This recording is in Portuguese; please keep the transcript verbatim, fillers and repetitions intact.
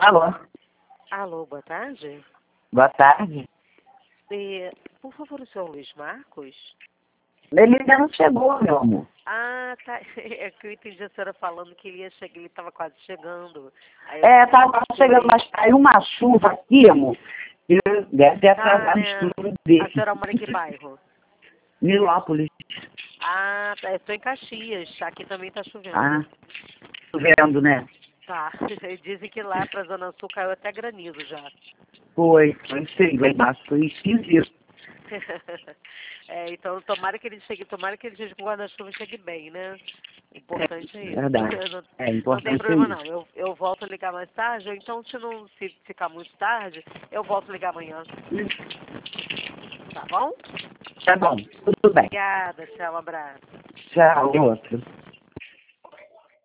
Alô? Alô, boa tarde. Boa tarde. E, por favor, o senhor Luiz Marcos? Ele ainda não chegou, meu amor. Ah, tá. É que eu entendi a senhora falando que ele ia chegar, ele estava quase chegando. Aí eu É, tava calculei. chegando, mas caiu uma chuva aqui, amor. E deve ter Tá, atrasado o né? estudo A dele. senhora mora em que bairro? Nilópolis. Ah, tá. Eu estou em Caxias. Aqui também está chovendo. Ah, tô vendo, né? Tá. Dizem que lá para a Zona Sul caiu até granizo já. Foi, foi feio, lá embaixo foi esquisito. É, então tomara que ele chegue, tomara que ele chegue com o guarda-chuva e chegue bem, né? O importante é É isso. verdade. Não, É não tem importante problema isso. não. Eu, eu volto a ligar mais tarde, ou então se não se ficar muito tarde, eu volto a ligar amanhã. Tá bom? Tá bom, tudo bem. Obrigada, tchau, um abraço. Tchau, outro.